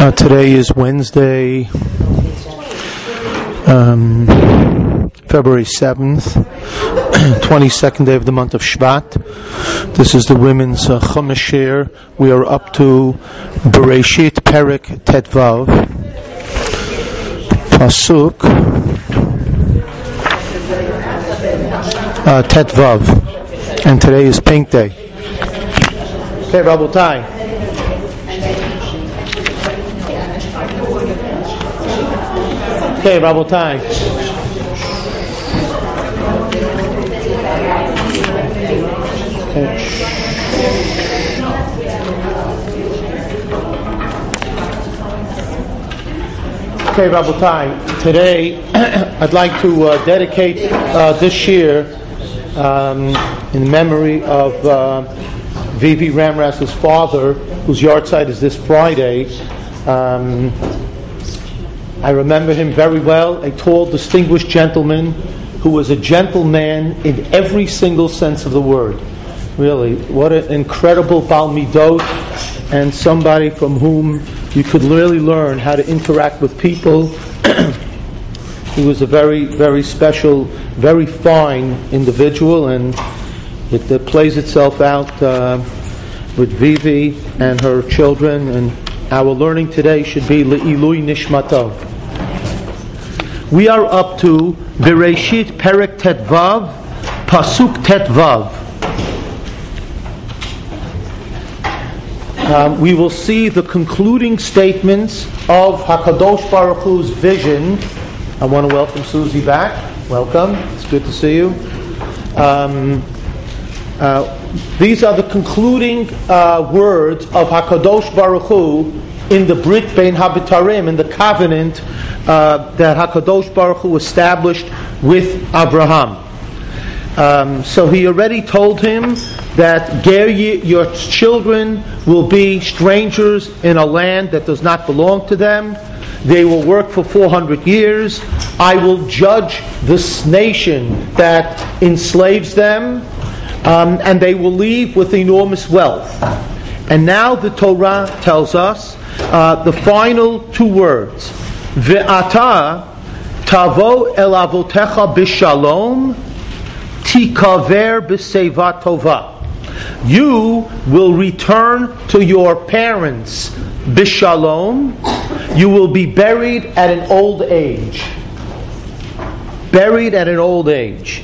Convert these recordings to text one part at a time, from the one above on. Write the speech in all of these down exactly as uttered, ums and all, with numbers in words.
Uh, today is Wednesday, um, February seventh, twenty-second day of the month of Shvat. This is the women's uh, Chumash share. We are up to Bereshit Perek Tetvav, Pasuk uh, Tetvav, and today is Pink Day. Okay, Rabotai. Okay, Rabotai. Okay, Rabotai. Today, I'd like to uh, dedicate uh, this year um, in memory of uh, Vivi Ramras's father, whose yahrzeit is this Friday. Um, I remember him very well, a tall, distinguished gentleman who was a gentleman in every single sense of the word. Really, what an incredible Bal Midot, and somebody from whom you could really learn how to interact with people. He was a very, very special, very fine individual, and it uh, plays itself out uh, with Vivi and her children, and our learning today should be Le'ilui Nishmato. We are up to Bereshit Perek Tetvav, Pasuk Tetvav. Um, we will see the concluding statements of HaKadosh Baruch Hu's vision. I want to welcome Susie back. Welcome. It's good to see you. Um, uh, these are the concluding uh, words of HaKadosh Baruch Hu in the Brit Bein Habitarim, in the covenant uh, that HaKadosh Baruch Hu established with Abraham. Um, so he already told him that Ger ye, your children will be strangers in a land that does not belong to them. They will work for four hundred years. I will judge this nation that enslaves them, um, and they will leave with enormous wealth. And now the Torah tells us uh, the final two words: Ve'ata tavo el avotecha b'shalom, tikaver b'seva tova. You will return to your parents b'shalom. You will be buried at an old age. Buried at an old age.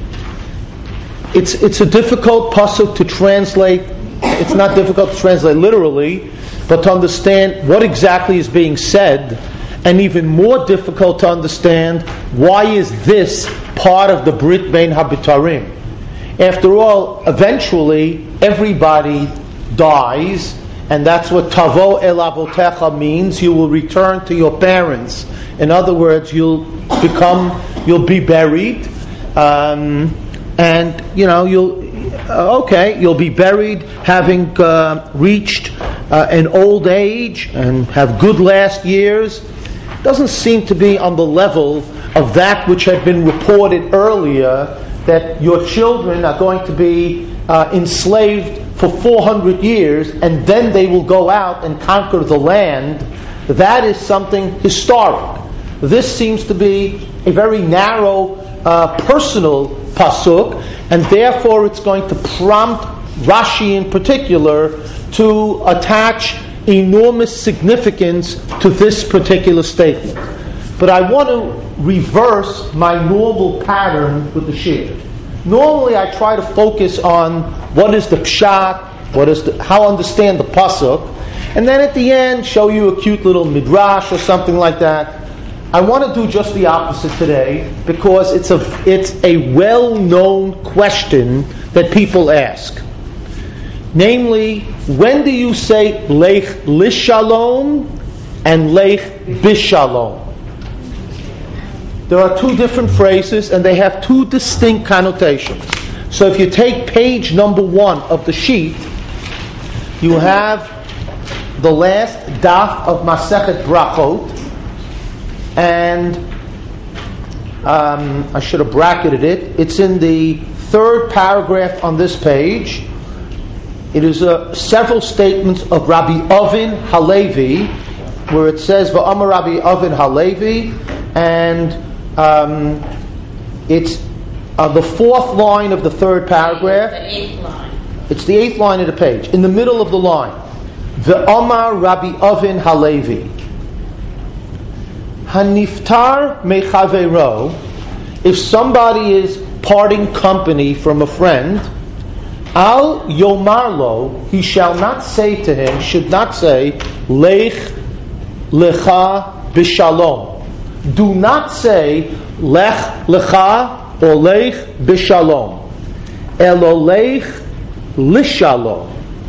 It's it's a difficult pasuk to translate. It's not difficult to translate literally, but to understand what exactly is being said, and even more difficult to understand why is this part of the Brit Bein Habitarim. After all, eventually everybody dies, and that's what Tavo El Avotecha means. You will return to your parents. In other words, you'll become, you'll be buried, um, and you know you'll. Uh, okay, you'll be buried having uh, reached uh, an old age and have good last years. Doesn't seem to be on the level of that which had been reported earlier, that your children are going to be uh, enslaved for four hundred years and then they will go out and conquer the land. That is something historic. This seems to be a very narrow, uh, personal pasuk, and therefore it's going to prompt Rashi in particular to attach enormous significance to this particular statement. But I want to reverse my normal pattern with the shir. Normally I try to focus on what is the pshat, what is the, how understand the pasuk, and then at the end show you a cute little midrash or something like that. I want to do just the opposite today because it's a it's a well-known question that people ask. Namely, when do you say Lech Lishalom and Lech Bishalom? There are two different phrases and they have two distinct connotations. So if you take page number one of the sheet, you have the last daf of Masechet Brachot, and um, I should have bracketed it. It's in the third paragraph on this page. It is uh, several statements of Rabbi Ovin Halevi, where it says Va'amar Rabbi Avin Halevi, and um, it's uh, the fourth line of the third paragraph. The eighth line. It's the eighth line of the page, in the middle of the line. Va'amar Rabbi Avin Halevi, Haniftar Mechaveiro. If somebody is parting company from a friend, Al Yomarlo, he shall not say to him, should not say, Lech Lecha B'Shalom. Do not say, Lech Lecha or Lech B'Shalom. Elo Lech Lishalom.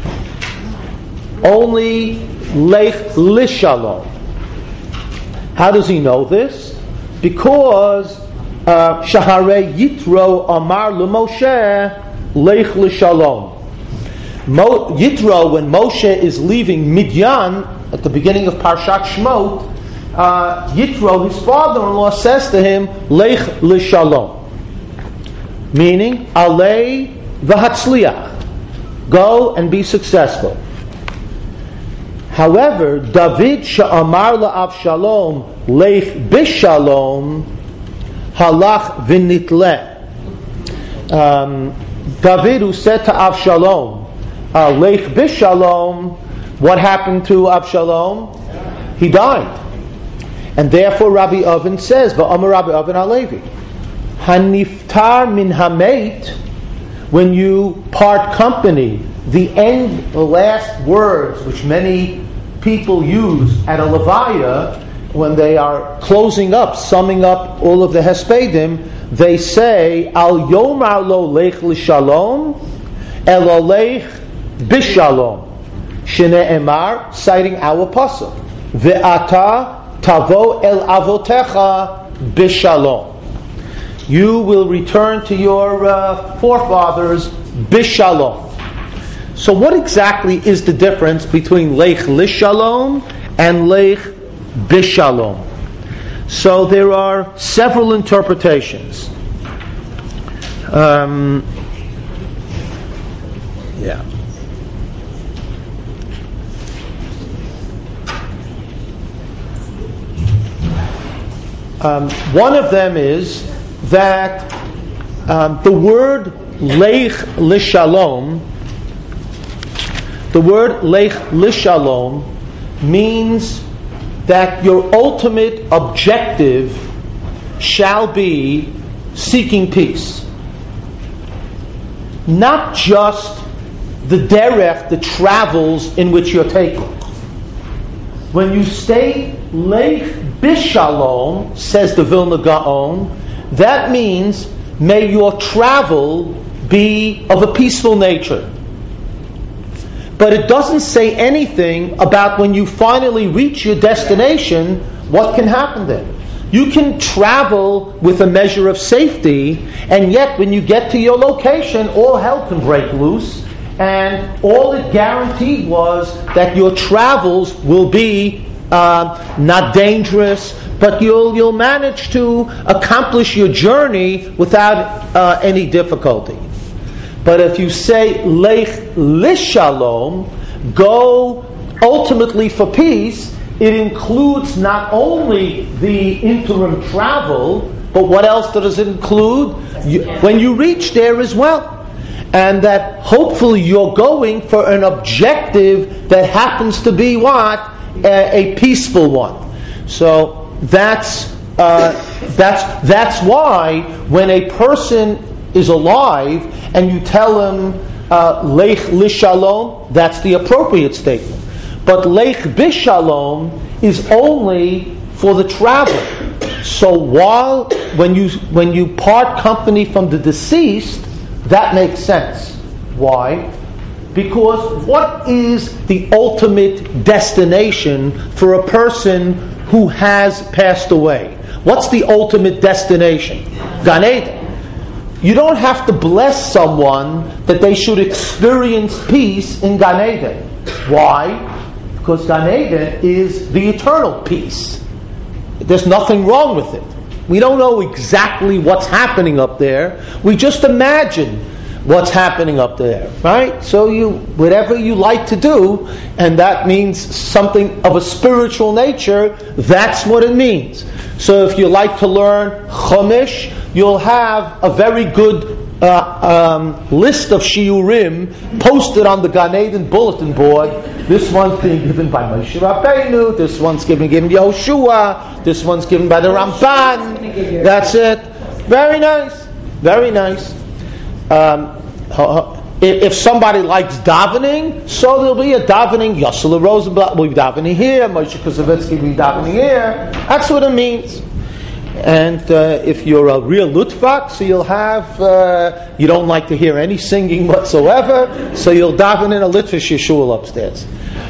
Only Lech Lishalom. How does he know this? Because Shahare Yitro Amar LeMoshe Lech L'Shalom. Mo, Yitro, when Moshe is leaving Midyan at the beginning of Parshat Shmot, uh, Yitro, his father-in-law, says to him, Lech L'Shalom, meaning Alei V'Hatzliach, go and be successful. However, David she'amar la'Avshalom Lech B'Shalom halach v'nitleh. Um, David, who said to Avshalom, uh, Lech B'Shalom, what happened to Avshalom? He died. And therefore Rabbi Avin says, Va'amar Rabbi Avin Halevi, Haniftar min hameit, when you part company, the end, the last words which many people use at a levaya, when they are closing up, summing up all of the hespedim, they say, Al yomar lo lech l'shalom, elo lech b'shalom. Shne'emar, citing our pasuk, ve'ata tavo el avotecha b'shalom. You will return to your uh, forefathers b'shalom. So what exactly is the difference between lech l'shalom and lech b'shalom? So there are several interpretations. Um, yeah. Um, one of them is that um, the word lech l'shalom, the word lech l'shalom means that your ultimate objective shall be seeking peace. Not just the derech, the travels in which you're taking. When you state Lech B'Shalom, says the Vilna Gaon, that means may your travel be of a peaceful nature. But it doesn't say anything about when you finally reach your destination, what can happen then. You can travel with a measure of safety, and yet when you get to your location, all hell can break loose, and all it guaranteed was that your travels will be uh, not dangerous, but you'll you'll manage to accomplish your journey without uh, any difficulty. But if you say Lech L'Shalom, go ultimately for peace, it includes not only the interim travel, but what else does it include? You, when you reach there as well. And that hopefully you're going for an objective that happens to be what? A, a peaceful one. So that's uh, that's that's why when a person is alive and you tell him uh, Lech L'Shalom, that's the appropriate statement. But Lech B'Shalom is only for the travel. So while when you when you part company from the deceased, that makes sense. Why? Because what is the ultimate destination for a person who has passed away? What's the ultimate destination? Gan Eden. You don't have to bless someone that they should experience peace in Gan Eden. Why? Because Gan Eden is the eternal peace. There's nothing wrong with it. We don't know exactly what's happening up there. We just imagine what's happening up there, right? So you, whatever you like to do, and that means something of a spiritual nature, that's what it means. So if you like to learn Chumash, you'll have a very good uh, um, list of shiurim posted on the Gan Eden bulletin board. This one's being given by Moshe Rabbeinu, this one's given given Yehoshua, this one's given by the Ramban. That's it. Very nice. Very nice. Um, if somebody likes davening, so there'll be a davening. Yossele Rosenblatt will be davening here. Moshe Kusavitsky will be davening here. That's what it means. And uh, if you're a real Lutvak, so you'll have, uh, you don't like to hear any singing whatsoever, so you'll daven in a Litvish Yeshua upstairs.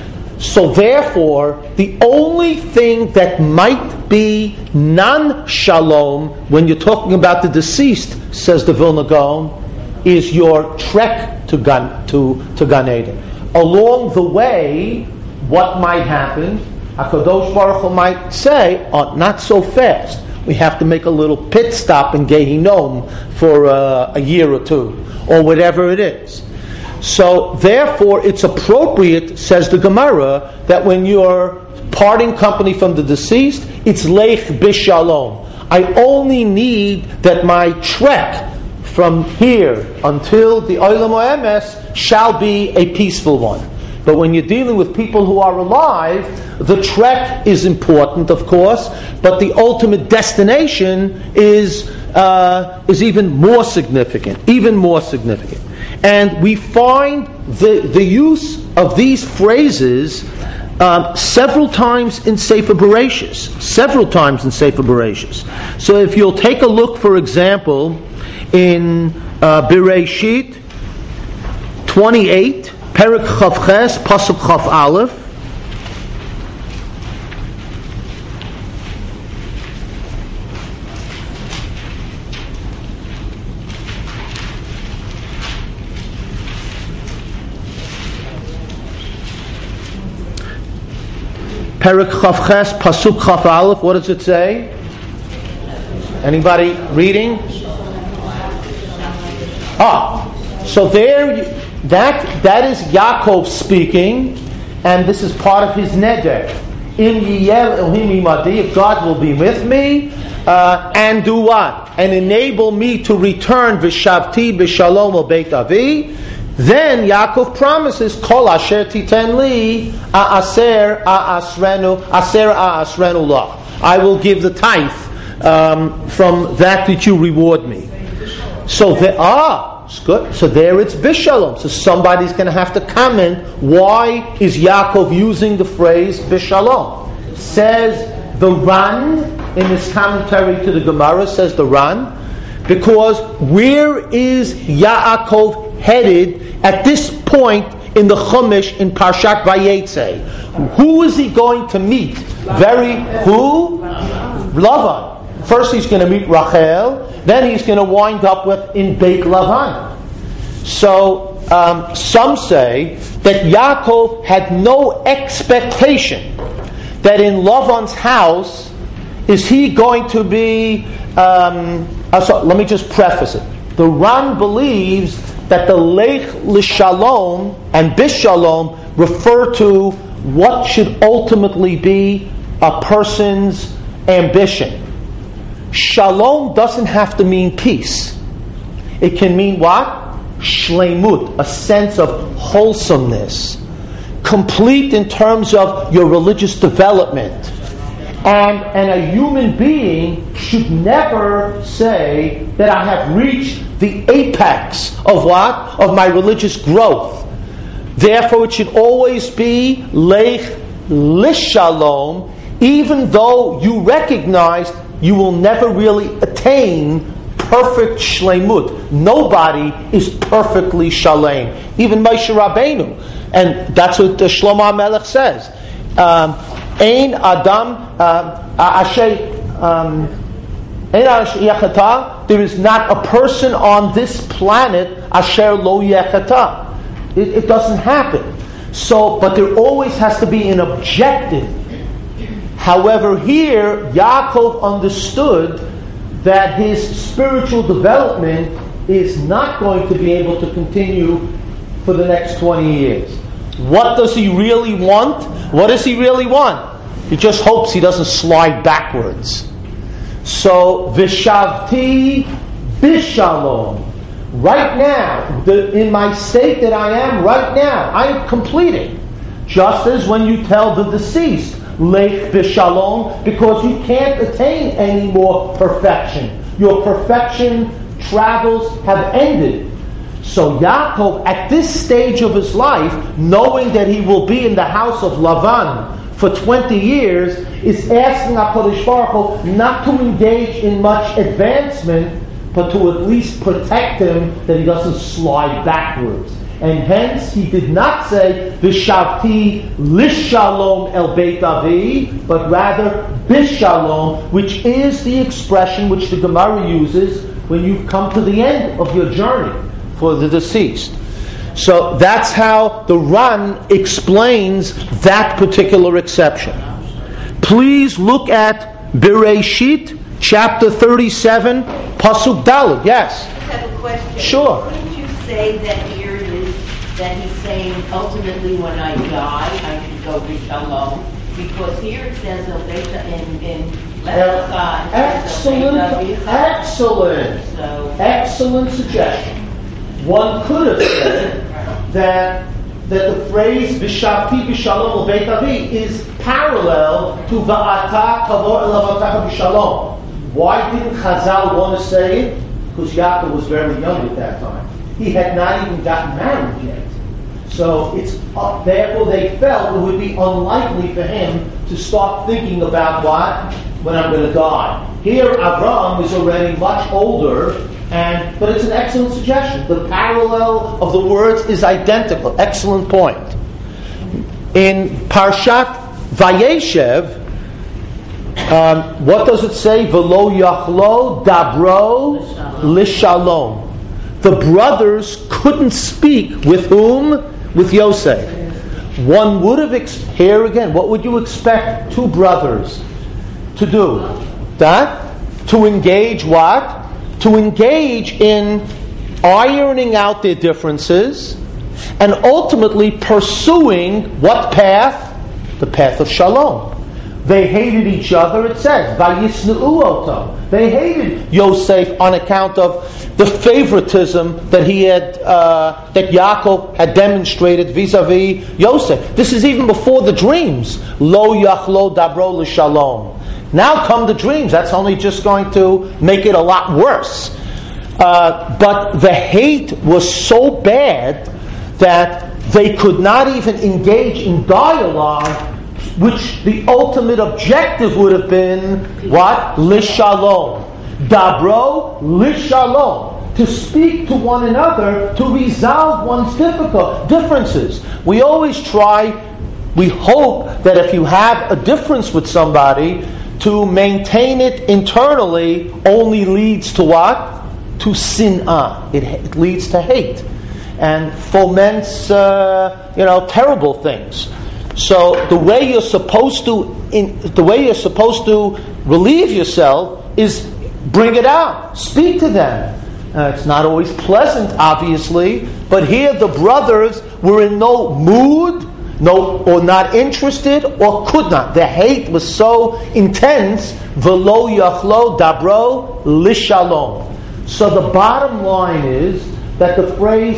So therefore, the only thing that might be non-shalom when you're talking about the deceased, says the Vilna Gaon, is your trek to Gan, to, to Gan Eden. Along the way, what might happen? HaKadosh Baruch Hu might say, oh, not so fast. We have to make a little pit stop in Gehinom for uh, a year or two, or whatever it is. So, therefore, it's appropriate, says the Gemara, that when you're parting company from the deceased, it's leich bishalom. I only need that my trek from here until the Olam Ha'emes shall be a peaceful one. But when you're dealing with people who are alive, the trek is important, of course, but the ultimate destination is uh, is even more significant, even more significant. And we find the the use of these phrases um, several times in Sefer Bereshis, several times in Sefer Bereshis. So if you'll take a look, for example, in uh, Bereshit twenty-eight, Perek Chav Ches, Pasuk Chav Aleph. Perek Chav Ches, Pasuk Chav Aleph. What does it say? Anybody reading? Ah, so there, that that is Yaakov speaking, and this is part of his neder. Im yiyel Elohim imadi, if God will be with me, uh, and do what? And enable me to return v'shavti b'shalom al beit avi. Then Yaakov promises, Kol asher titen li, a'aser a'asrenu, aser a'asrenu lach. I will give the tithe um, from that that you reward me. So there, ah, it's good. So there it's bishalom. So somebody's going to have to comment. Why is Yaakov using the phrase bishalom? Says the Ran in his commentary to the Gemara. Says the Ran, because where is Yaakov headed at this point in the Chumash in Parshat Vayetze? Who is he going to meet? Very who? Lavan. First he's going to meet Rachel, then he's going to wind up with in Beit Lavan. So um, some say that Yaakov had no expectation that in Lavan's house is he going to be. Um, uh, so let me just preface it. The Ran believes that the Leich L'Shalom and Bishalom refer to what should ultimately be a person's ambition. Shalom doesn't have to mean peace. It can mean what? Shleimut, a sense of wholesomeness. Complete in terms of your religious development. And, and a human being should never say that I have reached the apex of what? Of my religious growth. Therefore it should always be Leich L'Shalom, even though you recognize you will never really attain perfect shleimut. Nobody is perfectly shalem. Even Moshe Rabbeinu. And that's what the Shlomo HaMelech says. Um, Ein Adam Asher Ein Asher Yechata. There is not a person on this planet Asher Lo Yechata. It, it doesn't happen. So, but there always has to be an objective. However, here Yaakov understood that his spiritual development is not going to be able to continue for the next twenty years. What does he really want? What does he really want? He just hopes he doesn't slide backwards. So, Vishavti Bishalom. Right now, the, in my state that I am right now, I am completing. Just as when you tell the deceased, Lech Bishalom, because you can't attain any more perfection. Your perfection travels have ended. So Yaakov, at this stage of his life, knowing that he will be in the house of Lavan for twenty years, is asking HaKadosh Baruch Hu not to engage in much advancement, but to at least protect him that he doesn't slide backwards. And hence, he did not say, Vishavti lishalom el beit avi, but rather bishalom, which is the expression which the Gemara uses when you've come to the end of your journey for the deceased. So that's how the Ran explains that particular exception. Please look at Bereshit, chapter thirty-seven, Pasuk Daled. Yes? I have a question. Sure. Wouldn't you say that here it is that he's saying ultimately when I die I should go to Shalom? Because here it says Elbeta in in Lechasai. Excellent, excellent, So, excellent suggestion. One could have said that that the phrase "B'shavti b'shalom l'beit avi" is parallel to "Va'ata tavor elavatecha b'shalom." Why didn't Chazal want to say it? Because Yaakov was very young at that time. He had not even gotten married yet. So it's uh, therefore they felt it would be unlikely for him to start thinking about what when I'm going to die. Here, Abraham is already much older, and but it's an excellent suggestion. The parallel of the words is identical. Excellent point. In Parshat Vayeshev, um, what does it say? V'lo yachlo dabro lishalom. The brothers couldn't speak with whom? With Yosef. One would have ex- here again. What would you expect two brothers to do? That to engage what? To engage in ironing out their differences and ultimately pursuing what path? The path of Shalom. They hated each other, it says. Vayisneu oto. They hated Yosef on account of the favoritism that he had, uh, that Yaakov had demonstrated vis-a-vis Yosef. This is even before the dreams. Lo yachlo dabro l'shalom. Now come the dreams. That's only just going to make it a lot worse. Uh, but the hate was so bad that they could not even engage in dialogue, which the ultimate objective would have been what? Lishalom. Dabro lishalom. To speak to one another, to resolve one's difficult differences. We always try, we hope that if you have a difference with somebody, to maintain it internally only leads to what? To sin'ah. It, it leads to hate. And foments, uh, you know, terrible things. So the way you're supposed to, in, the way you're supposed to relieve yourself is bring it out, speak to them. Uh, it's not always pleasant, obviously, but here the brothers were in no mood, no, or not interested, or could not. The hate was so intense. V'lo yachlo dabro lishalom. So the bottom line is that the phrase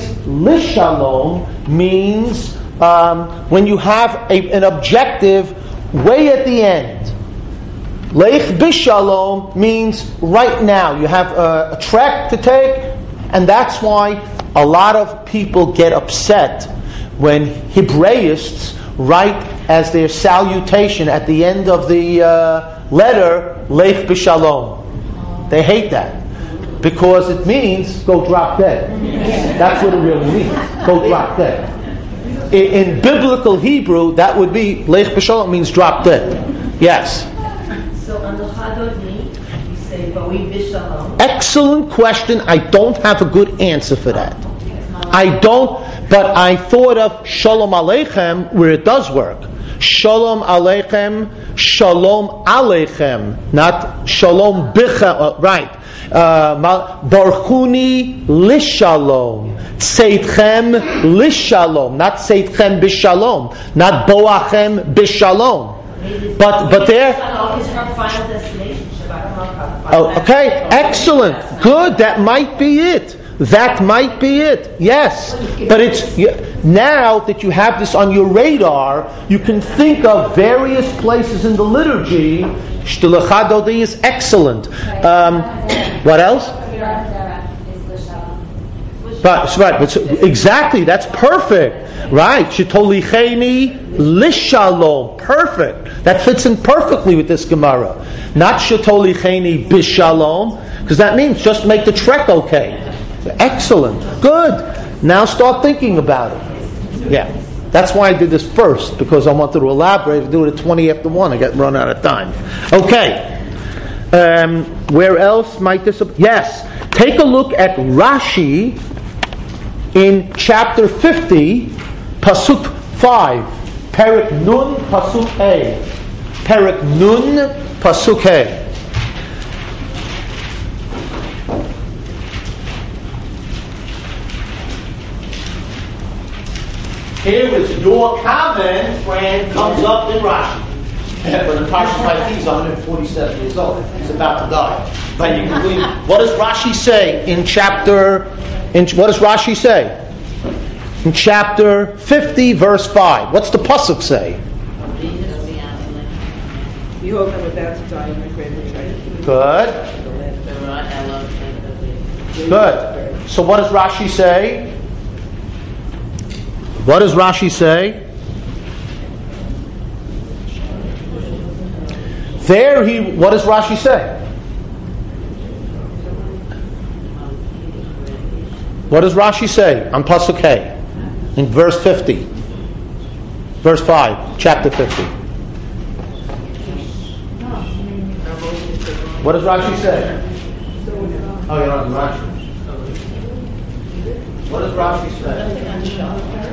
lishalom means um, when you have a, an objective way at the end. Leich bishalom means right now. You have a, a track to take, and that's why a lot of people get upset when Hebraists write as their salutation at the end of the uh, letter, Leich bishalom. They hate that. Because it means go drop dead. That's what it really means. Go drop dead. In, in biblical Hebrew, that would be Leich b'shalom means drop dead. Yes. So on the Chadoni, you say Boi b'shalom. Excellent question. I don't have a good answer for that. I don't, but I thought of Shalom Aleichem where it does work. Shalom Aleichem, Shalom Aleichem, not Shalom Bichem. Uh, right. Uh, Barchuni lishalom. Tzeitchem lishalom. Not tzeitchem bishalom. Not boachem bishalom. But but there. Shalom is her final destination. Shabbat Malkah. Oh, okay, excellent, good. That might be it. That might be it. Yes, but it's now that you have this on your radar, you can think of various places in the liturgy. Shtilachad Dodi is excellent. Um, what else? But, right, but exactly, that's perfect. Right, Shetolicheni lishalom, perfect. That fits in perfectly with this Gemara. Not Shetolicheni bishalom, because that means just make the trek okay. Excellent, good. Now start thinking about it. Yeah, that's why I did this first, because I wanted to elaborate. I do it at twenty after one. I got run out of time. Okay, um, where else might this? Yes, take a look at Rashi. In chapter fifty, Pasuk five, Perek Nun, Pasuk A. Perek Nun, Pasuk A. Here is your comment when it comes up in Rashi. When the Parshas Vayikra is one hundred forty-seven years old, he's about to die. But you can believe, what does Rashi say in chapter? In, what does Rashi say? In chapter fifty, verse five. What's the pasuk say? Behold, I'm about to die in my grave and try to Good. Good. So what does Rashi say? What does Rashi say? There he, what does Rashi say? What does Rashi say on Pasuk Hey? In verse fifty. Verse five, chapter fifty. What does Rashi say? Oh, you're on Rashi. What does Rashi say?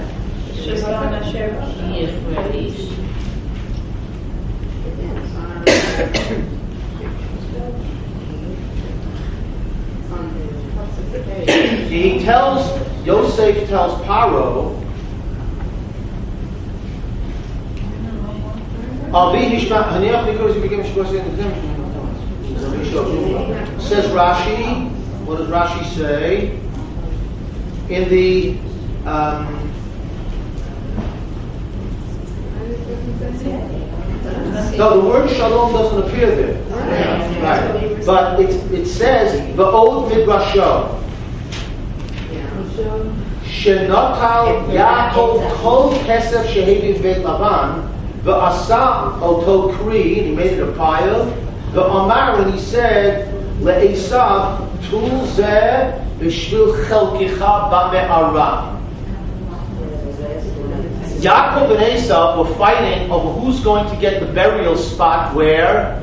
He tells, Yosef tells Paro, says Rashi, what does Rashi say? In the um, no, the word shalom doesn't appear there. Right. But it, it says, V'od midrasho. Shenotal Yaakov kol kesef shehevi v'et Lavan v'asa oto kri, he made it a pile, v'amar, and he said, le'esav tul zeh b'shvil chelkicha ba'me'ara. Yaakov and Esav were fighting over who's going to get the burial spot where?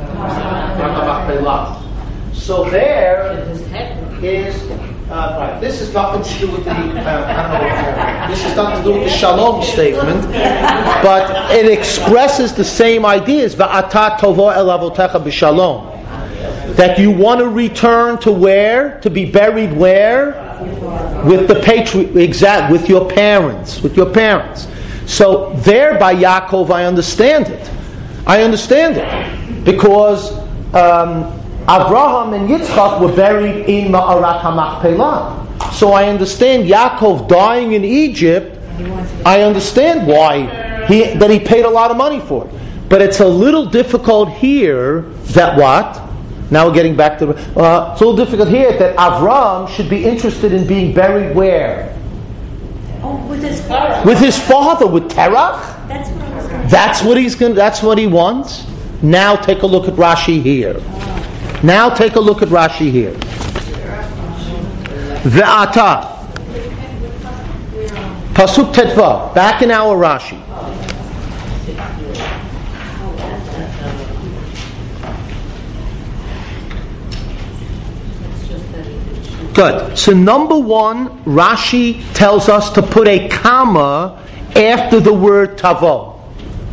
So there is, uh, right, this is nothing to do with the, uh, I don't know, this is nothing to do with the shalom statement, but it expresses the same ideas, va'ata tovo el avotecha b'shalom, that you want to return to where? To be buried where? With the patri- exact, with your parents, with your parents. So there by Yaakov I understand it. I understand it. Because um, Abraham and Yitzchak were buried in Ma'arat HaMachpelah. So I understand Yaakov dying in Egypt. I understand why he, that he paid a lot of money for it. But it's a little difficult here that what? Now we're getting back to uh, it's a little difficult here that Avraham should be interested in being buried where? Oh, with his father. With his father, with Terach? That's what I was going to That's what he's going. That's what he wants. Now take a look at Rashi here. Now take a look at Rashi here. Ve'ata. Pasuk Tetva. Back in our Rashi. Good. So number one, Rashi tells us to put a comma after the word tavo.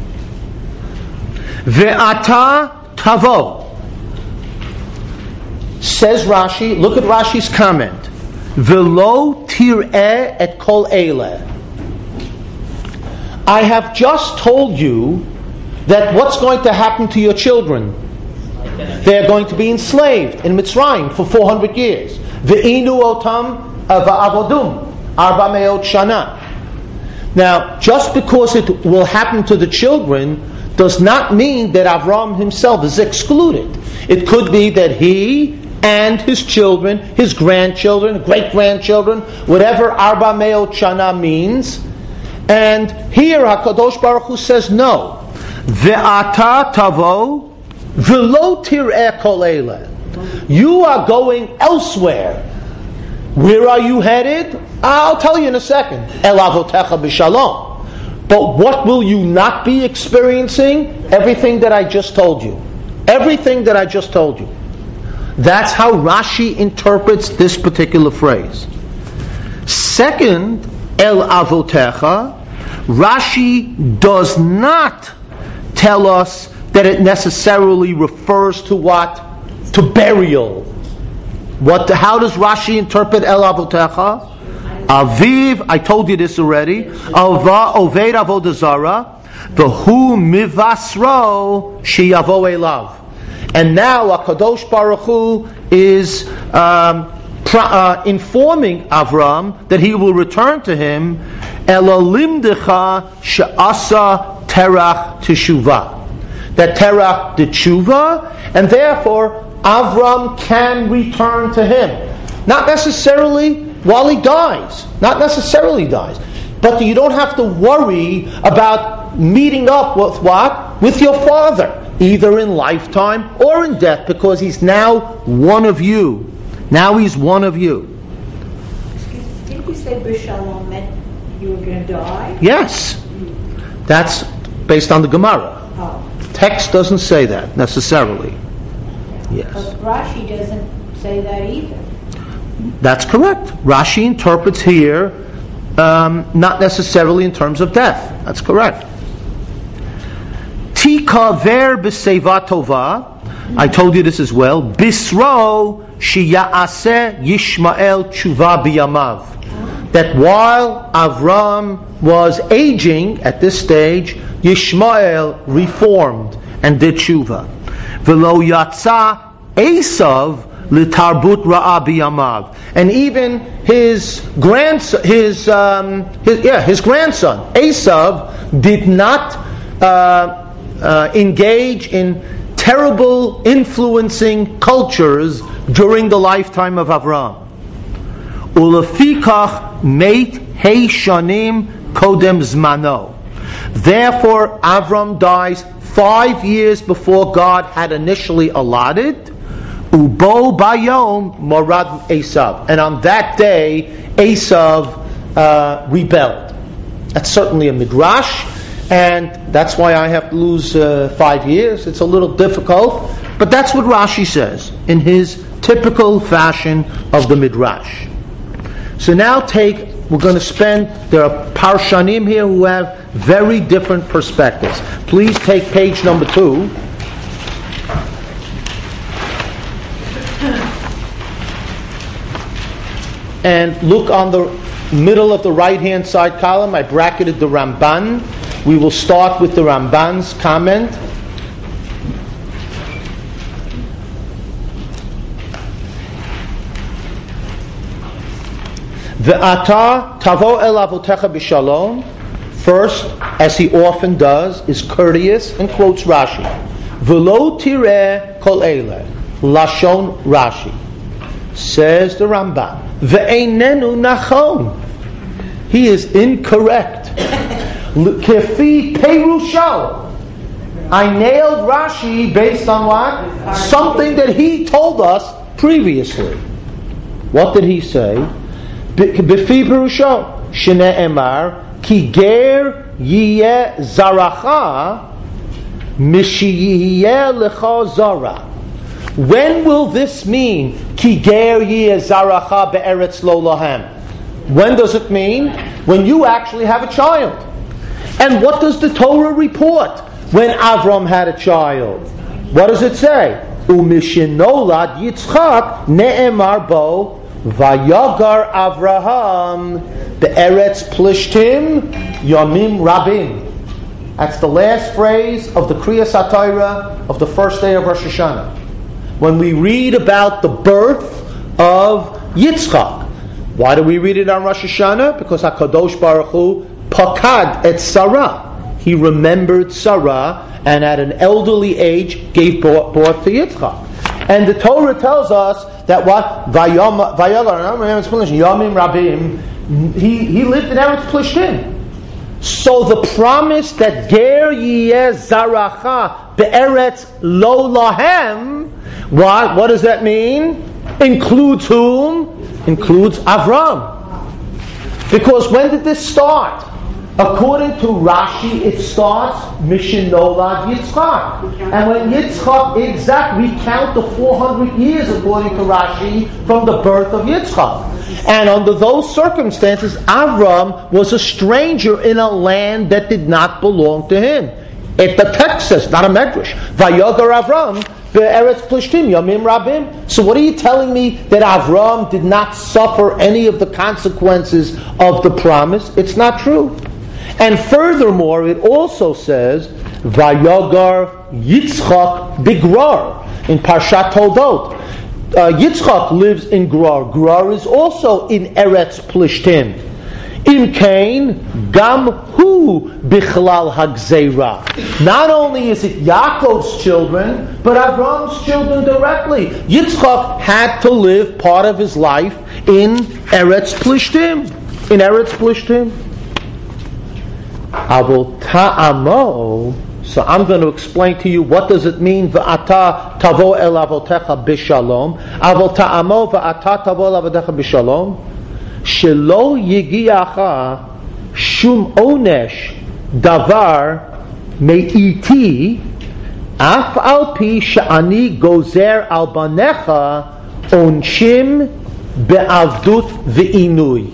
Ve'ata tavo. says Rashi, look at Rashi's comment. Velo tir'eh et kol eileh. I have just told you that what's going to happen to your children? They're going to be enslaved in Mitzrayim for four hundred years. Ve'inu otam va'avodum arba me'ot shana. Now, just because it will happen to the children does not mean that Avram himself is excluded. It could be that he and his children, his grandchildren, great-grandchildren, whatever arba me'ot shana means. And here HaKadosh Baruch Hu says no. Ve'ata tavo v'lo tir'eh kol eileh. You are going elsewhere. Where are you headed? I'll tell you in a second. El avotecha b'shalom. But what will you not be experiencing? Everything that I just told you. Everything that I just told you. That's how Rashi interprets this particular phrase. Second, El avotecha, Rashi does not tell us that it necessarily refers to what? To burial. What? How does Rashi interpret El avotecha? Aviv, I told you this already. Ava oved avodah zara, v'hu mivasro sheyavo elav. And now HaKadosh Baruch Hu is um, pra, uh, informing Avram that he will return to him. Elalimdecha she'asa terach teshuvah. That terach did teshuvah, and therefore Avram can return to him. Not necessarily while he dies. Not necessarily dies. But you don't have to worry about meeting up with what? With your father. Either in lifetime or in death, because he's now one of you. Now he's one of you. Didn't you say B'Shalom meant you were going to die? Yes. That's based on the Gemara. Oh. Text doesn't say that necessarily. Yes. But Rashi doesn't say that either. That's correct. Rashi interprets here um, not necessarily in terms of death. That's correct. Tikaver b'seiva tova. I told you this as well. Bisro sheya'aseh Yishmael tshuva biyamav. That while Avram was aging at this stage, Yishmael reformed and did tshuva. V'lo yatsa Esav l'tarbut ra'a biyamav. And even his grandson, his um, his yeah, his grandson Esav did not uh, uh, engage in terrible influencing cultures during the lifetime of Avram. Ulefikach meit hei shanim kodem zmano. Therefore, Avram dies five years before God had initially allotted. Ubo bayom morad Esav, and on that day, Esav uh, rebelled. That's certainly a midrash, and that's why I have to lose uh, five years. It's a little difficult, but that's what Rashi says in his typical fashion of the midrash. So now take, we're going to spend, there are parshanim here who have very different perspectives. Please take page number two. And look on the middle of the right-hand side column. I bracketed the Ramban. We will start with the Ramban's comment. Ve'ata tavo el avotecha b'shalom. First, as he often does, is courteous and quotes Rashi. V'lo tireh kol eileh. Lashon Rashi. Says the Ramban. Ve'einenu nachon. He is incorrect. Kefi perusho. I nailed Rashi based on what? Something that he told us previously. What did he say? Befi perusho. Shene emar ki ger yiyeh zaracha mishiyeh lecha zara. When will this mean ki ger yiyeh zaracha be'eretz lo lahem? When does it mean? When you actually have a child. And what does the Torah report when Avram had a child? What does it say? Umishinolad Yitzchak ne'emar bo vayagar Avraham be'eretz plishtim yamim rabim. That's the last phrase of the Kriyas HaTorah of the first day of Rosh Hashanah. When we read about the birth of Yitzchak. Why do we read it on Rosh Hashanah? Because HaKadosh Baruch Hu pakad et Sarah. He remembered Sarah and at an elderly age gave birth to Yitzchak. And the Torah tells us that what? Vayagar Yamim Rabim. He he lived in Eretz Plishtim. So the promise that Ger Yeh Zaracha Be'eretz Lo Lahem, what what does that mean? Includes whom? Includes Avram. Because when did this start? According to Rashi, it starts Mishinolad Yitzchak. And when Yitzchak, exact, we count the four hundred years according to Rashi from the birth of Yitzchak. And under those circumstances, Avram was a stranger in a land that did not belong to him. It, the text says, not a medrash. Vayagar Avram be'eretz plishtim yamim rabim. So what are you telling me that Avram did not suffer any of the consequences of the promise? It's not true. And furthermore, it also says Vayagar Yitzchak bigrar in Parshat Toldot. Uh, Yitzchak lives in Gerar. Gerar is also in Eretz Plishtim. Im Kain gam hu bichlal hagzeira. Not only is it Yaakov's children, but Avram's children directly. Yitzchak had to live part of his life in Eretz Plishtim. In Eretz Plishtim. Avol ta'amo. So I'm going to explain to you what does it mean va'ata tavo el avotecha b'shalom. Avol ta'amo va'ata tavo el avotecha b'shalom. Shelo yigiacha shum onesh davar meiti af al pi sha'ani gozer al banecha onshim be'avdut v'inui.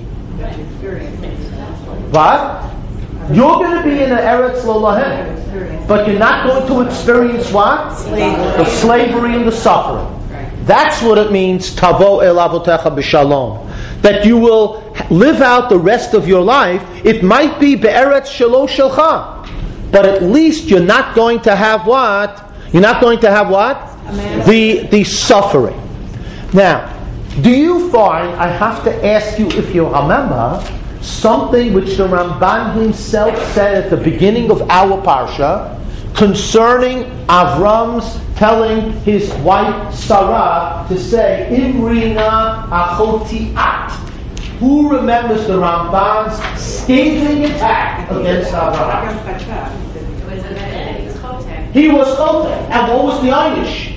What? You're going to be in an Eretz Lo Lahem, but you're not going to experience what? Slavery. The slavery and the suffering. That's what it means, Tavo el avotecha b'shalom. That you will live out the rest of your life. It might be be'eretz shelo shelcha, but at least you're not going to have what? You're not going to have what? The the suffering. Now, do you find, I have to ask you if you remember, something which the Ramban himself said at the beginning of our parsha concerning Avram's telling his wife Sarah to say Imrina achoti at. Who remembers the Ramban's scathing attack against Avram? He was chotek. And what was the Einish?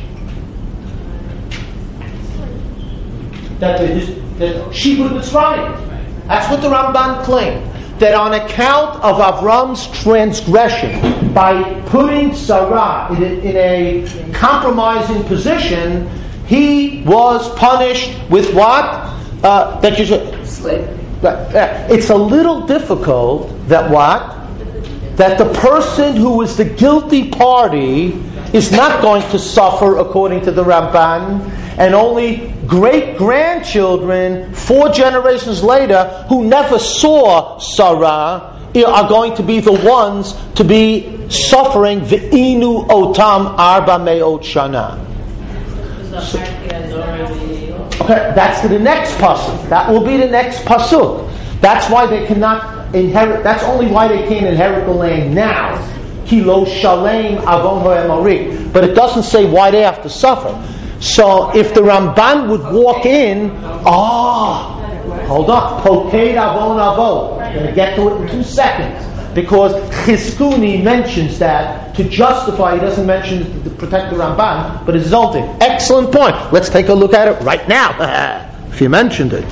That, that she would be trying. That's what the Ramban claimed. That on account of Avram's transgression, by putting Sarah in a, in a compromising position, he was punished with what? Uh, that you should. Slavery. It's a little difficult that what? That the person who is the guilty party is not going to suffer according to the Ramban, and only great-grandchildren, four generations later, who never saw Sarah, are going to be the ones to be suffering Ve'inu otam arba me'ot shana. So, okay, that's the next pasuk. That will be the next pasuk. That's why they cannot inherit. That's only why they can't inherit the land now. Kilo shalem avon ha'emari. But it doesn't say why they have to suffer. So if the Ramban would walk in, ah, oh, hold on, Poked avon avon. I'm going to get to it in two seconds. Because Chizkuni mentions that to justify, he doesn't mention it to protect the Ramban, but it's his own thing. Excellent point. Let's take a look at it right now, if you mentioned it.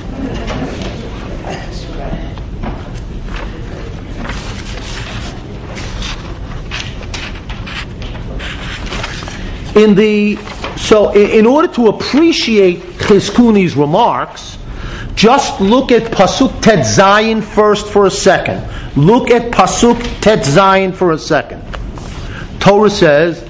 In the so, in order to appreciate Chizkuni's remarks, just look at Pasuk Tet Zayin first for a second. Look at Pasuk Tet Zayin for a second. Torah says,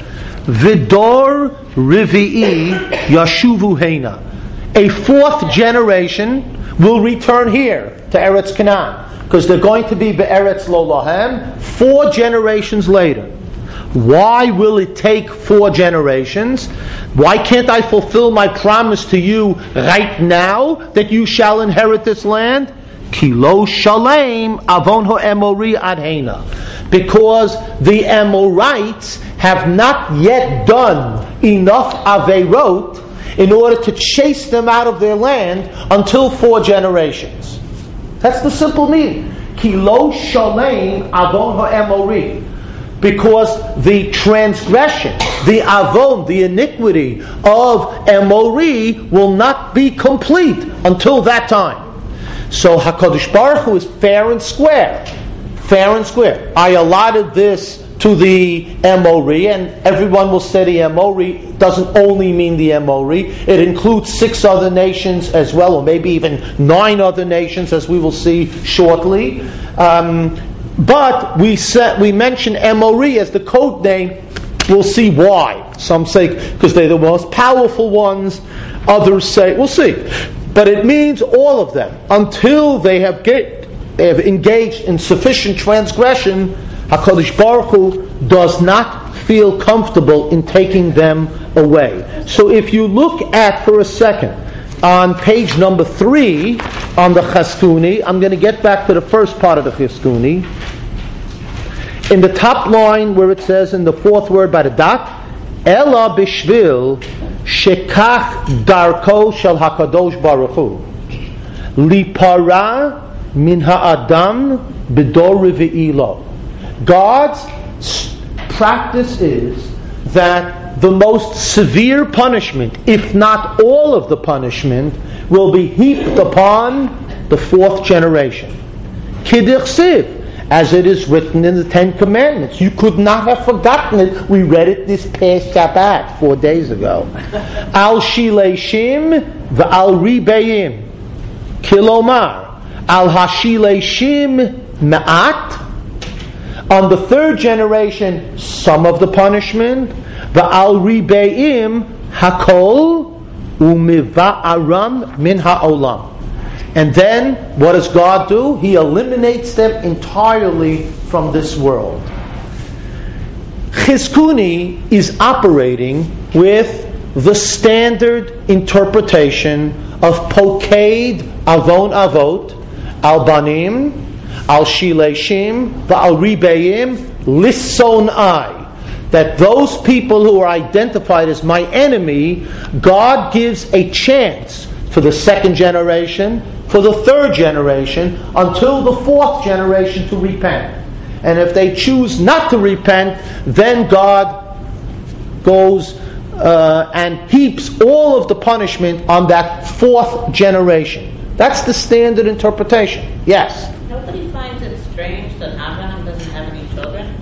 Vidor Rivi'i Yashuvu Heina. A fourth generation will return here to Eretz Canaan, because they're going to be Be'eretz Lo Lahem four generations later. Why will it take four generations? Why can't I fulfill my promise to you right now that you shall inherit this land? Kilo Shalem Avon Ho'emori Adhena. Because the Amorites have not yet done enough Aveirot in order to chase them out of their land until four generations. That's the simple meaning. Kilo Shalem Avon Ho'emori. Because the transgression, the avon, the iniquity of Emori will not be complete until that time. So HaKadosh Baruch Hu is fair and square. Fair and square. I allotted this to the Emori, and everyone will say the Emori doesn't only mean the Emori. It includes six other nations as well, or maybe even nine other nations, as we will see shortly. Um, But we set, we mention Emori as the code name. We'll see why. Some say because they're the most powerful ones. Others say, we'll see. But it means all of them. Until they have, get, they have engaged in sufficient transgression, HaKadosh Baruch Hu does not feel comfortable in taking them away. So if you look at, for a second, on page number three, on the Cheskuni, I'm going to get back to the first part of the Cheskuni. In the top line where it says in the fourth word by the dot, Ela bishvil shekach darko shel hakadosh baruch hu lipara min ha'adam b'dor revi'i lo. God's practice is that the most severe punishment, if not all of the punishment, will be heaped upon the fourth generation. Kidichsiv, as it is written in the Ten Commandments. You could not have forgotten it. We read it this past Shabbat, four days ago. Al shileshim v'al ribeim. Kilomar. Al hashileshim ma'at. On the third generation, some of the punishment. V'al ribeim hakol umiva'aram min ha'olam. And then, what does God do? He eliminates them entirely from this world. Chizkuni is operating with the standard interpretation of Pokeid Avon Avot, Al Banim, Al Shileshim, Va'al Ribeim, Lisson I. That those people who are identified as my enemy, God gives a chance for the second generation, for the third generation, until the fourth generation to repent. And if they choose not to repent, then God goes uh, and heaps all of the punishment on that fourth generation. That's the standard interpretation. Yes? Nobody finds it strange that Abraham doesn't have any children?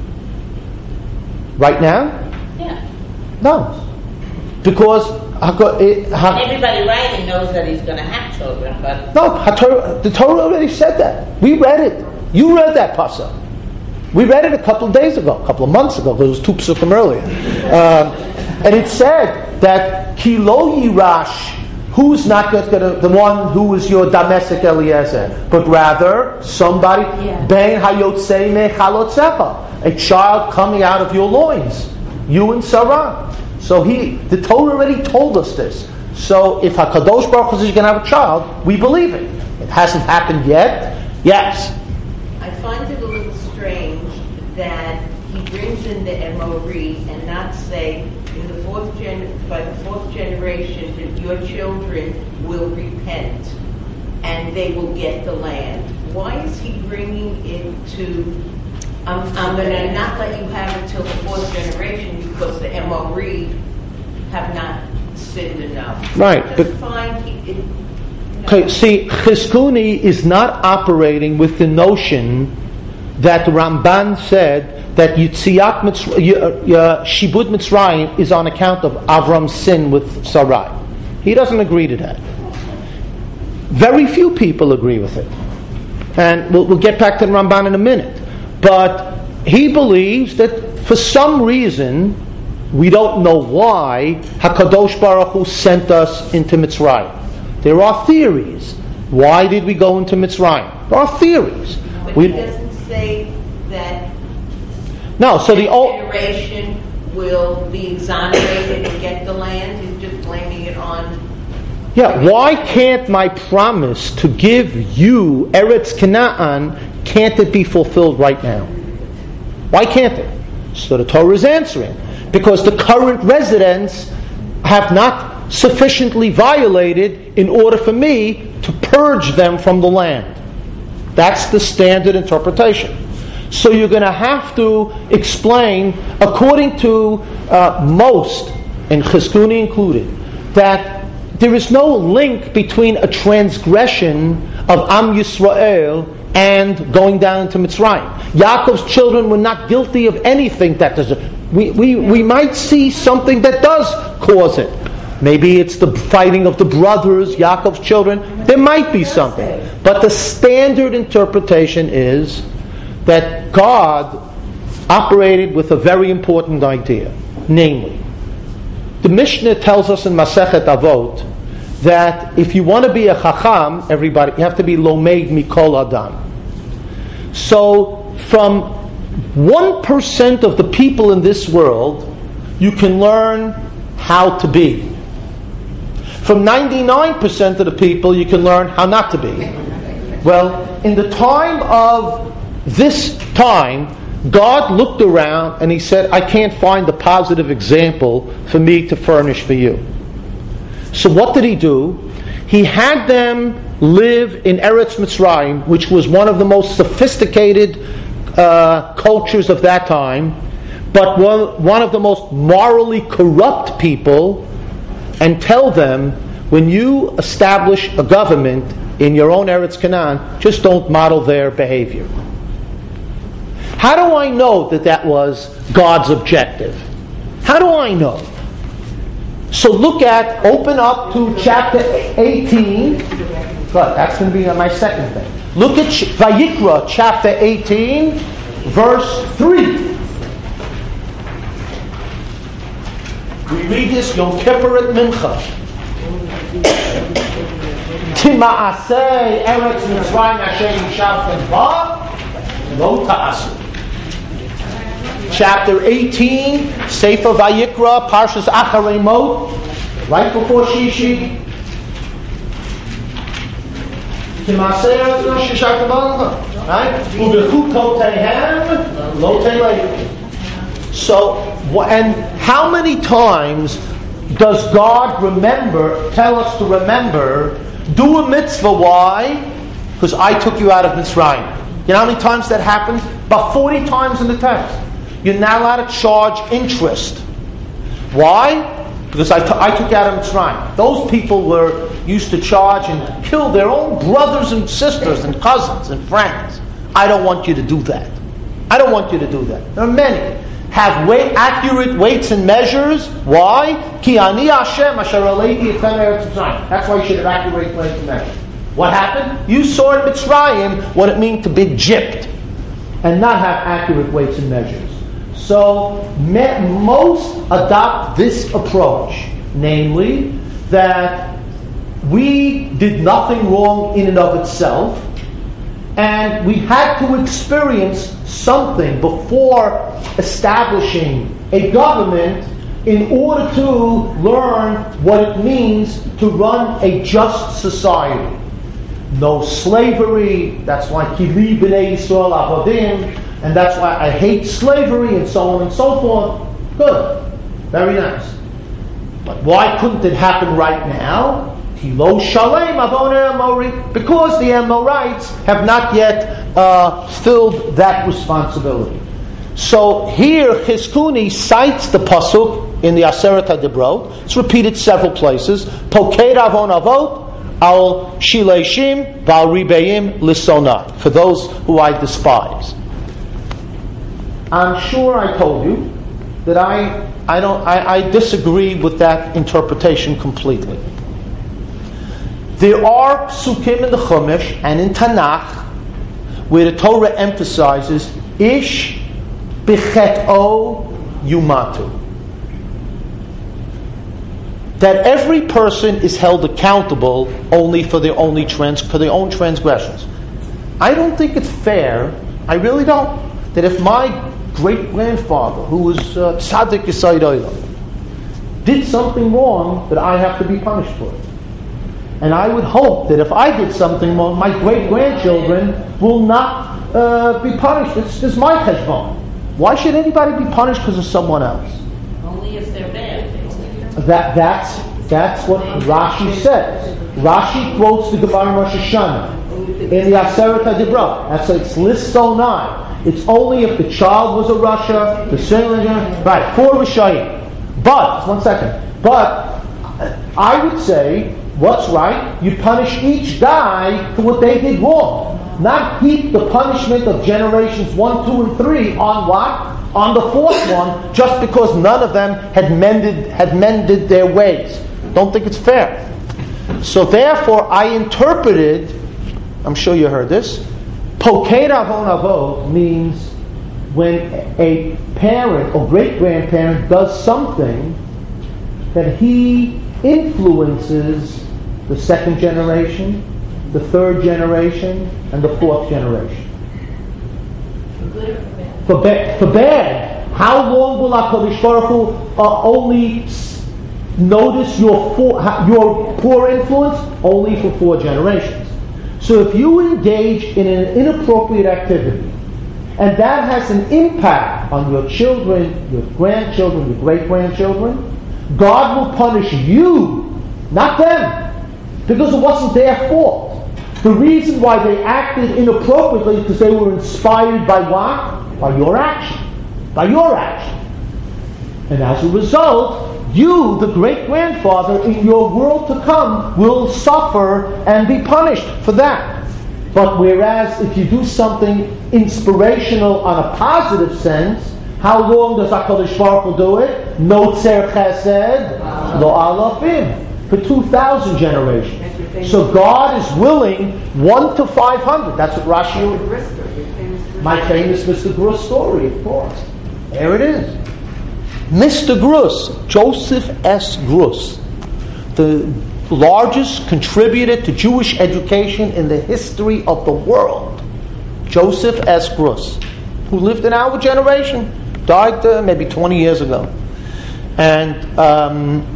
Right now? Yeah. No. Because it, ha, everybody writing knows that he's going to have children, but no, HaTorah, the Torah already said that. We read it. You read that pasuk. We read it a couple of days ago, a couple of months ago, because it was two psukim earlier, um, and it said that Kilo Yirash, who's not going to the one who is your domestic Eliezer, but rather somebody Ben Hayotzei Mechalotzecha, a child coming out of your loins, you and Sarah. So he, the Torah already told us this. So if HaKadosh Baruch Hu is going to have a child, we believe it. It hasn't happened yet. Yes. I find it a little strange that he brings in the Emori and not say in the fourth gen by the fourth generation that your children will repent and they will get the land. Why is he bringing it to? I'm, I'm going to not let you have it till the fourth generation because the Emori have not sinned enough. Right, Just but find it, it, okay, see, Chizkuni is not operating with the notion that Ramban said that Yitziat Mitzrayim, Shibud Mitzrayim is on account of Avram's sin with Sarai. He doesn't agree to that. Very few people agree with it, and we'll, we'll get back to the Ramban in a minute. But he believes that for some reason we don't know why HaKadosh Baruch Hu sent us into Mitzrayim. There are theories. Why did we go into Mitzrayim? There are theories. But We, he doesn't say that no, so the the old... generation will be exonerated and get the land. He's just blaming it on... Yeah, why can't my promise to give you Eretz Canaan, can't it be fulfilled right now? Why can't it? So the Torah is answering. Because the current residents have not sufficiently violated in order for me to purge them from the land. That's the standard interpretation. So you're going to have to explain, according to uh, most, and Chizkuni included, that there is no link between a transgression of Am Yisrael and going down into Mitzrayim. Yaakov's children were not guilty of anything that does. We, we, we might see something that does cause it. Maybe it's the fighting of the brothers, Yaakov's children. There might be something. But the standard interpretation is that God operated with a very important idea. Namely, the Mishnah tells us in Masechet Avot that if you want to be a Chacham, everybody, you have to be Lomeid Mikol Adam. So, from one percent of the people in this world, you can learn how to be. From ninety-nine percent of the people, you can learn how not to be. Well, in the time of this time, God looked around and He said, I can't find a positive example for me to furnish for you. So what did He do? He had them live in Eretz Mitzrayim, which was one of the most sophisticated uh, cultures of that time, but one, one of the most morally corrupt people, and tell them, when you establish a government in your own Eretz Canaan, just don't model their behavior. How do I know that that was God's objective? How do I know? So look at, open up to chapter eighteen. Good, that's going to be my second thing. Look at Vayikra, chapter eighteen, verse three. We read this Yom Kippur at Mincha. Tima'aseh Eretz Mitzrayim Asher Yishavtem Ba Lo Ta'asu. Chapter eighteen, Sefer Vayikra, Parshas Acharei Mot, right before Shishi. Tima'aseh Eretz Mitzrayim Asher Yishavtem Ba, right? U'bechukoteihem Lo Te'leiv. So, and how many times does God remember, tell us to remember, do a mitzvah? Why? Because I took you out of Mitzrayim. You know how many times that happens? About forty times in the text. You're not allowed to charge interest. Why? Because I, t- I took you out of Mitzrayim. Those people were used to charge and kill their own brothers and sisters and cousins and friends. I don't want you to do that. I don't want you to do that. There are many. Have weight, accurate weights and measures. Why? Ki ani Hashem asher aleiti etem eretz Mitzrayim. That's why you should have accurate weights and measures. What happened? You saw in Mitzrayim what it means to be gypped and not have accurate weights and measures. So me, most adopt this approach, namely that we did nothing wrong in and of itself, and we had to experience something before establishing a government in order to learn what it means to run a just society. No slavery, that's why Kili B'nai Yisrael Avodim, and that's why I hate slavery, and so on and so forth. Good. Very nice. But why couldn't it happen right now? Because the Amorites have not yet uh, filled that responsibility. So here Chizkuni cites the pasuk in the Aseret HaDibrot. It's repeated several places. Poked avon avot al shileshim val ribeim lisonai. For those who I despise. I'm sure I told you that I I don't I, I disagree with that interpretation completely. There are psukim in the Chumash and in Tanakh where the Torah emphasizes ish b'chet'o yumatu. that every person is held accountable only for their only trans for their own transgressions. I don't think it's fair. I really don't. That if my great grandfather, who was uh, tzaddik yesod olam, did something wrong, that I have to be punished for it. And I would hope that if I did something wrong, my great grandchildren will not uh, be punished. It's, it's my cheshbon. Why should anybody be punished because of someone else? Only if they're bad. That that's that's what Rashi says. Rashi quotes the Gemara Rosh Hashanah in the Aseret HaDibra. That's it's list oh nine. It's only if the child was a Rasha, the sibling, right? Four Rishayim. But one second. But I would say, what's right? You punish each guy for what they did wrong. Not heap the punishment of generations one, two, and three on what? On the fourth one, just because none of them had mended had mended their ways. Don't think it's fair. So therefore, I interpreted. I'm sure you heard this. Poked avon avot means when a parent or great grandparent does something that he influences the second generation, the third generation, and the fourth generation. For good or for bad? For, ba- for bad. How long will HaKadosh Baruch Hu uh, only s- notice your four, your poor influence? Only for four generations. So if you engage in an inappropriate activity, and that has an impact on your children, your grandchildren, your great-grandchildren, God will punish you, not them, because it wasn't their fault. The reason why they acted inappropriately is because they were inspired by what? By your action. By your action. And as a result, you, the great-grandfather, in your world to come, will suffer and be punished for that. But whereas if you do something inspirational on a positive sense, how long does HaKadosh Baruch Hu do it? No tzer chesed, lo alafim. For two thousand generations. So God is willing one to five hundred. That's what Rashi... My famous Mister Gruss story, of course. There it is. Mister Gruss, Joseph S. Gruss, the largest contributor to Jewish education in the history of the world. Joseph S. Gruss, who lived in our generation, died uh, maybe twenty years ago. And um,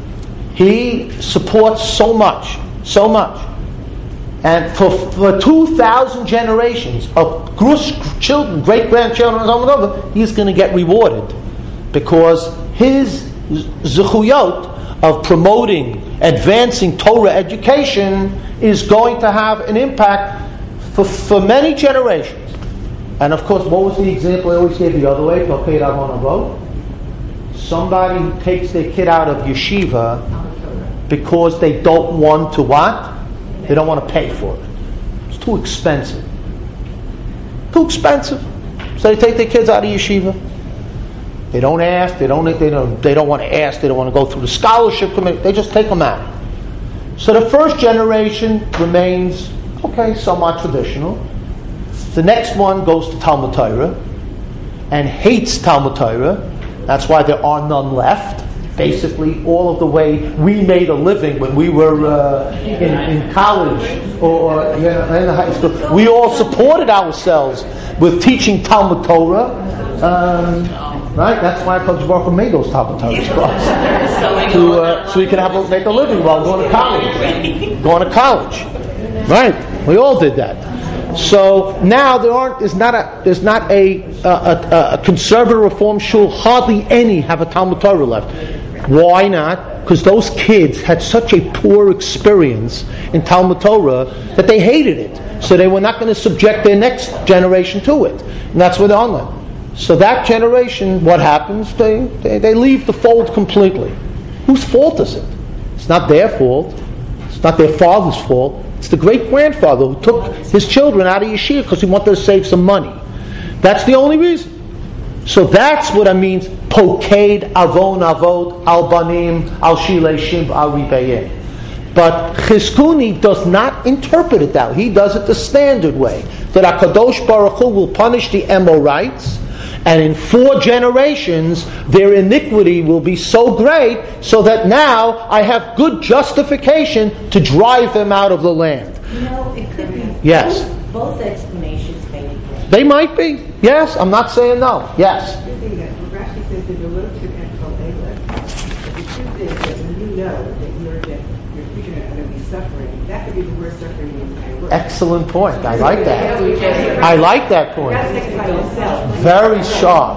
he supports so much, so much. And for, for two thousand generations of Gruss children, great-grandchildren, he's going to get rewarded. Because his zechuyot of promoting, advancing Torah education is going to have an impact for, for many generations. And of course, what was the example I always gave the other way? Poked avon avot. Somebody who takes their kid out of yeshiva because they don't want to what? They don't want to pay for it. It's too expensive. Too expensive. So they take their kids out of yeshiva. They don't ask. They don't. They don't. They don't want to ask. They don't want to go through the scholarship committee. They just take them out. So the first generation remains okay, somewhat traditional. The next one goes to Talmud Torah and hates Talmud Torah. That's why there are none left. Basically, all of the way we made a living when we were uh, in, in college or, or you know, in high school, we all supported ourselves with teaching Talmud Torah. Um, right? That's why Kodesh Baruch Hu made those Talmud Torahs for us, to, uh, so we could have a, make a living while going to college. Going to college, right? We all did that. So now there aren't. There's not a. There's not a a, a, a conservative reform shul. Hardly any have a Talmud Torah left. Why not? Because those kids had such a poor experience in Talmud Torah that they hated it. So they were not going to subject their next generation to it. And that's what they're on. So that generation, what happens? They, they they leave the fold completely. Whose fault is it? It's not their fault. It's not their father's fault. It's the great-grandfather who took his children out of yeshiva because he wanted to save some money. That's the only reason. So that's what it means, poked avon avot al banim al shilei shimv al ribeyim. But Chizkuni does not interpret it that way. He does it the standard way, that HaKadosh Baruch Hu will punish the Amorites And in four generations, their iniquity will be so great, so that now I have good justification to drive them out of the land. You know, it could be Yes. both, both explanations may be correct. They might be. Yes, I'm not saying no. Yes. The thing that Rashi says that the relative and Kodelah, the truth is that when you know that you're that your future is going to be suffering, that could be the worst suffering in the entire world. Excellent point. I like that. I like that point. Very sharp.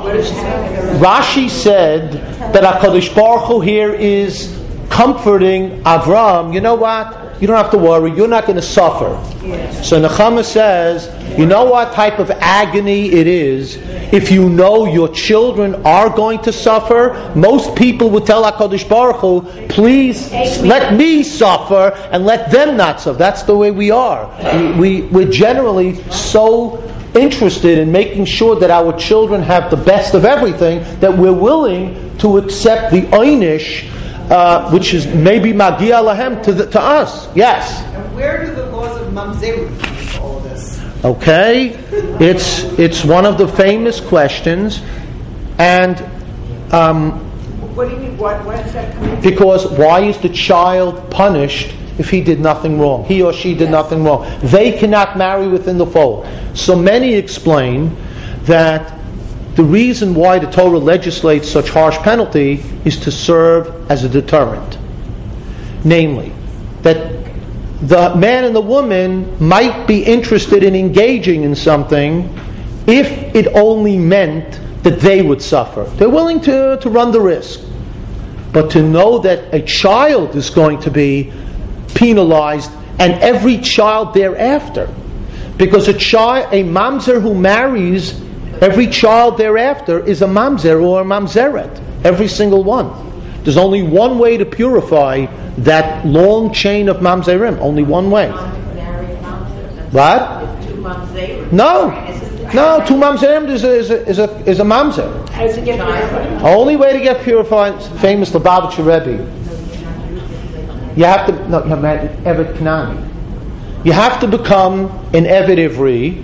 Rashi said that HaKadosh Baruch Hu here is comforting Avram. You know what? You don't have to worry. You're not going to suffer. So Nechama says, you know what type of agony it is if you know your children are going to suffer? Most people would tell HaKadosh Baruch Hu, please let me suffer and let them not suffer. That's the way we are. We, we, we're generally so interested in making sure that our children have the best of everything that we're willing to accept the einish, uh, which is maybe magia lahem to, the, to us. Yes. And where do the laws of mamzerut come into all this? Okay, it's it's one of the famous questions, and um, What do you mean? Why, why does that come in? because why is the child punished if he did nothing wrong? He or she did nothing wrong. They cannot marry within the fold. So many explain that the reason why the Torah legislates such harsh penalty is to serve as a deterrent. Namely, that the man and the woman might be interested in engaging in something if it only meant that they would suffer. They're willing to, to run the risk. But to know that a child is going to be penalized, and every child thereafter, because a child, a mamzer who marries, every child thereafter is a mamzer or a mamzeret. Every single one. There's only one way to purify that long chain of mamzerim. Only one way. What? No, no. Two mamzerim is a is a is a, is a mamzer. How does it get purified? Only way to get purified, famous Lubavitcher Rebbe. You have to no, you have to Evet Kanani. You have to become an Evet Ivri.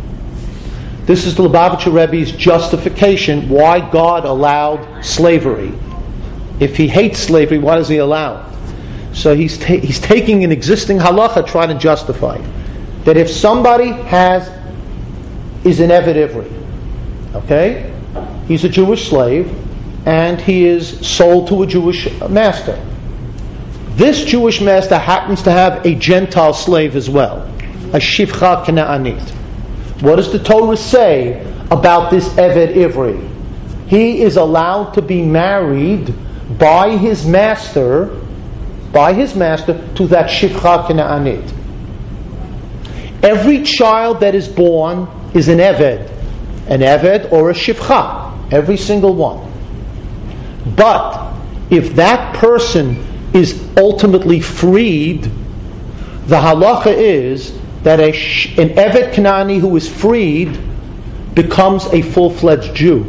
This is the Lubavitcher Rebbe's justification why God allowed slavery. If He hates slavery, why does He allow it? So he's ta- he's taking an existing halacha, trying to justify it. That if somebody has is an Evet Ivri, okay, he's a Jewish slave, and he is sold to a Jewish master. This Jewish master happens to have a Gentile slave as well, a Shivcha Kana'anit. What does the Torah say about this Evet Ivri? He is allowed to be married by his master, by his master, to that Shivcha Kana'anit. Every child that is born is an Eved, an Eved or a Shivcha, every single one. But if that person is ultimately freed, the halacha is that a, an Evet Kanani who is freed becomes a full-fledged Jew.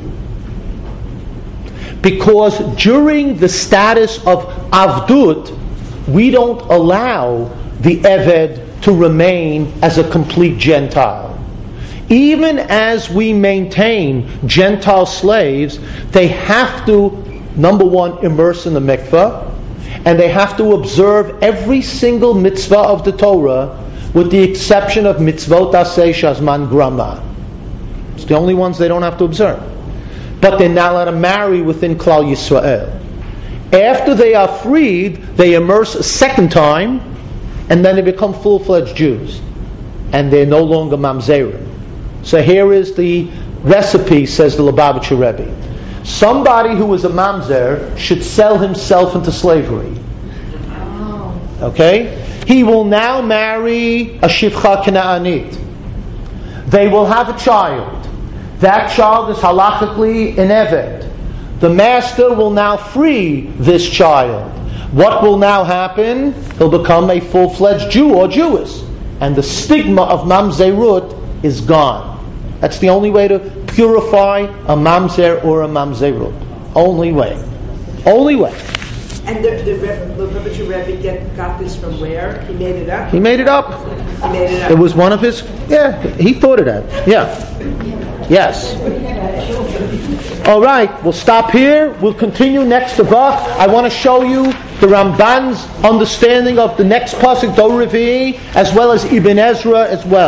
Because during the status of Avdut, we don't allow the Eved to remain as a complete Gentile. Even as we maintain Gentile slaves, they have to, number one, immerse in the mikveh, and they have to observe every single mitzvah of the Torah, with the exception of mitzvot aseh shazman grama. It's the only ones they don't have to observe. But they're not allowed to marry within Klal Yisrael. After they are freed, they immerse a second time, and then they become full-fledged Jews. And they're no longer mamzerim. So here is the recipe, says the Lubavitcher Rebbe. Somebody who is a mamzer should sell himself into slavery. Okay? He will now marry a Shivcha Kana'anit. They will have a child. That child is halachically an Eved. The master will now free this child. What will now happen? He'll become a full-fledged Jew or Jewess. And the stigma of mamzerut is gone. That's the only way to purify a mamzer or a mamzerut. Only way. Only way. And the the Lubavitcher Rebbe get, got this from where? He made it up? He made it up. He made it up. It was one of his, yeah, he thought of that. Yeah. Yes. All right, we'll stop here. We'll continue next to Bach. I want to show you the Ramban's understanding of the next pasuk, Dor Revi'i, as well as Ibn Ezra as well.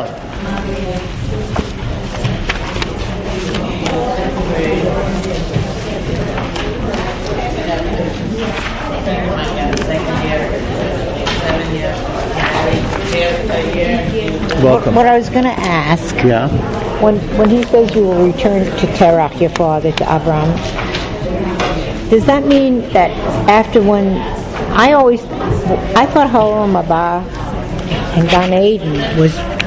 Welcome. What I was going to ask, Yeah. when when he says you will return to Terach, your father, to Abraham, does that mean that after when, I always, I thought Ha'olam Haba and Gan Eden was